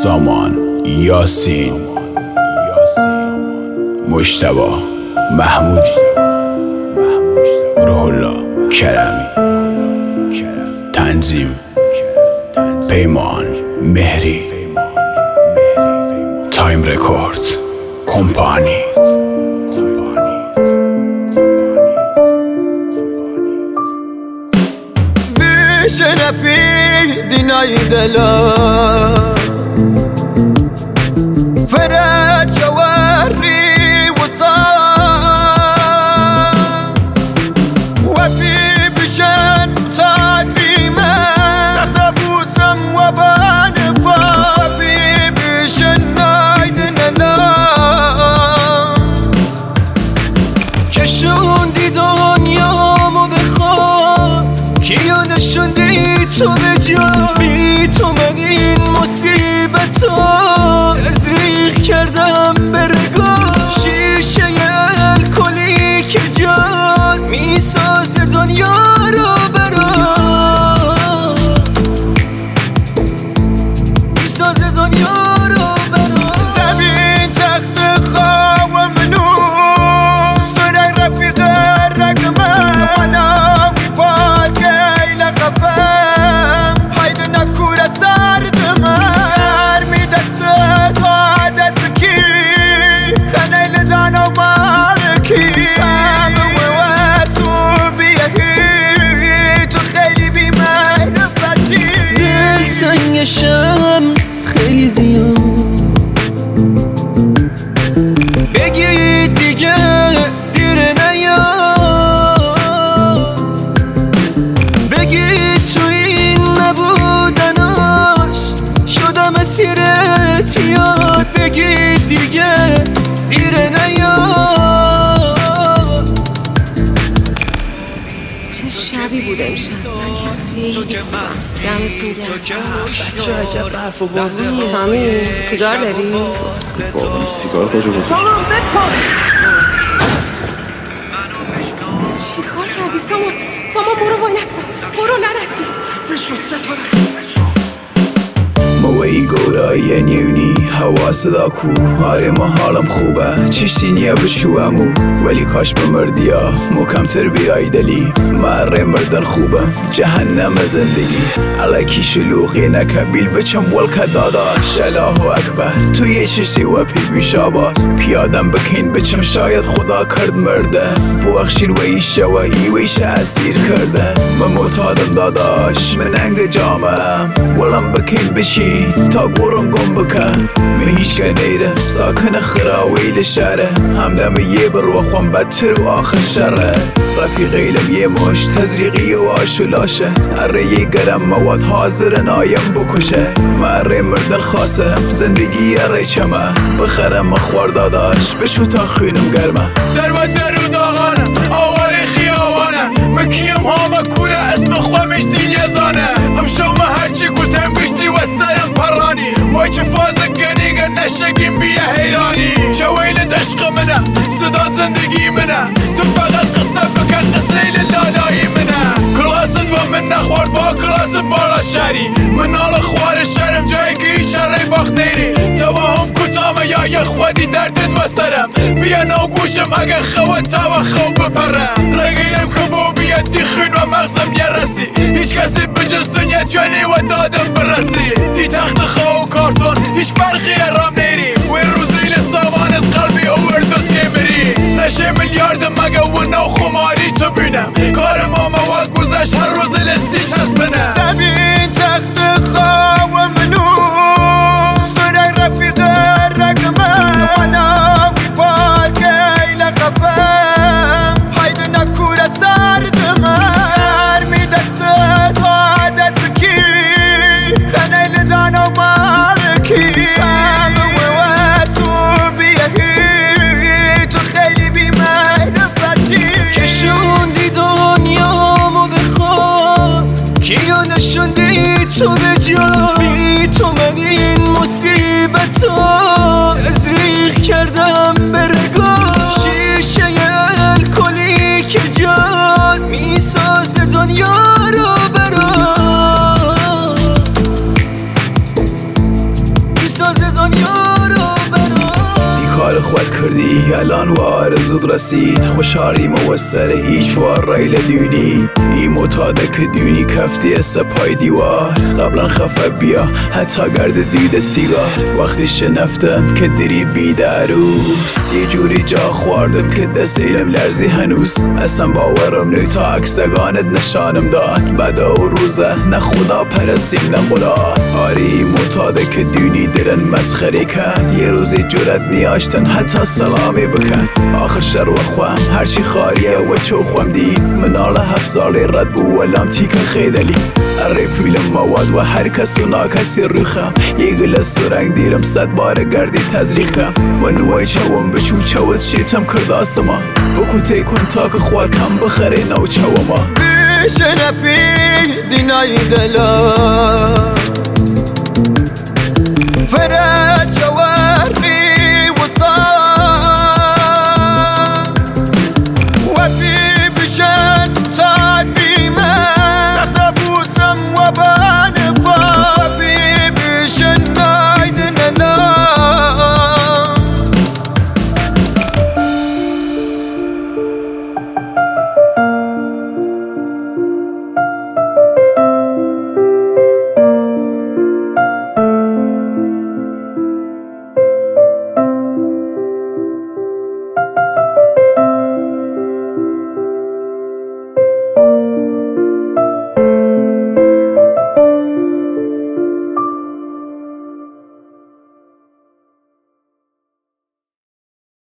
سامان، یاسین، مجتبی، محمودی، روح الله کرمی، تنظیم پیمان مهری، تایم رکورد کمپانی. شنفي ديناي دلا فرات جواري وصار وفي بشان تعدي ما سخبو سم وبان فافي بشان نايدنا لا كشون دي دنيامو بخواه کیو نشوندی تو به جا بی تو من این مصیبتو تزریق کردم برگاه شیشه الکلی که جان میسازه دنیا رو برام میسازه دنیا رو برام زمین تخت خواه منو سرای رفیق رقمه شم خیلی زیاد بگید دیگه دیر نیاد بگید تو این نبودناش شدم اسیرت یاد بگید دیگه دیر نیاد چه شبی بود امشب دمتون گرم. چه عجب برف و بارونی. سامی سیگار داری؟ بابا سیگار کجا بود؟ سامان بپا چی کار کردی سامان؟ سامان برو وای نستا برو لعنتی فشو ستاره موی گورای نیونی هوا صدا کو آره ما حالم خوبه چشتی نیا بشوامو ولی کاش بمردیا مکمتر بیای دلی مره مردن خوبه جهنم زندگی علیکی شلوغی نکبیل بچم ولکه داداش الله اکبر تو یه چشتی و پی بیشاباد پیادم بکین بچم شاید خدا کرد مرده بوخشین ویشه و ایویشه اسیر کرده من معتادم داداش من انگ جامم ولم بکین بشی تا گورم گم بکن من هیچ که نیره ساکن خراویل شهره همدم یه بروخوام بدتر و آخر شره رفیق ایلم یه مش تزریقی و آشولاشه اره یه گرم مواد حاضر نایم بکشه مره مردن خاصه زندگی اره چمه بخرم مخوار داداش بچو تا خونم گرمه در و در و داغانه آوار خیابانه مکیم ها مکوره اسم خوامش دیگه زانه همشو هرچی کلتن بشتی و سرم پرانی وای چه فازه گنیگه نشگیم بیه حیرانی چه ویل عشق منه صدا زندگی منه تو فقط قصه بکن قصه لالایی منه کلاسن و من نخوار با کلاس بالا شهری من آل خوار شهرم جایی که هیچ شهری باخت نیری توهم کتامه یا یه خودی دردن و سرم بیا نو گوشم اگه خواه تا و خواه بپرم رگیم کبو بیاد دی خون و مغزم یه رسی هیچ کسی بجز دنیا توانی و دادم برسی دی تخت خواه و کارتون هیچ فرقی ارام نیری و روزیل سامانت قلبی اووردوز که میری نشه میلیارد مگه و نو خماری تو بینم کار ما مواد گذشت هر روز لستیش هست بنم زمین تخت خواه و منو سرای رفیق رقمه وانا ویبارگی لقفم هایده نکوره سردمر میدکست ها دستکی خنیل دانا مالکی سامه و تو بیهی تو خیلی بی‌معرفتی کشوندی دنیامو بخواه کیو نشوندی تو به جا بی تو من این مصیبتو تزریق کردم برگاه شیشه الکلی که جان میسازه دنیا رو برام خود کردی الان و آرزود رسید خوشحالی موسر هیچ وار رایل دونی ای متاده که دونی کفتی سپای دیوار قبلا خفه بیا حتی گرد دید سیگار وقتی شنفتم که دری بید عروس یه جوری جا خواردم که دستیلم لرزی هنوز اصلا باورم نی تا عکسگانت نشانم داد بعد او روزه نه خدا پرستیم نه قرآن آری متاده که دونی درن مسخری کن یه روزی جرت نیاشتن حتی سلامی بکن آخر شر و خوام هرچی خاریه و چو خوام دی منال 7 سالی رد بو ولام تیک خیدلی اره پیلم مواد و هر کس و ناکسی روخم یه گلس و رنگ دیرم 100 بار گردی تزریخم و نوای چوم بچو چوت شیتم کرد آسما بکو تیکن تا که خوار کم بخره نو چوما بیش نپی دینایی دلا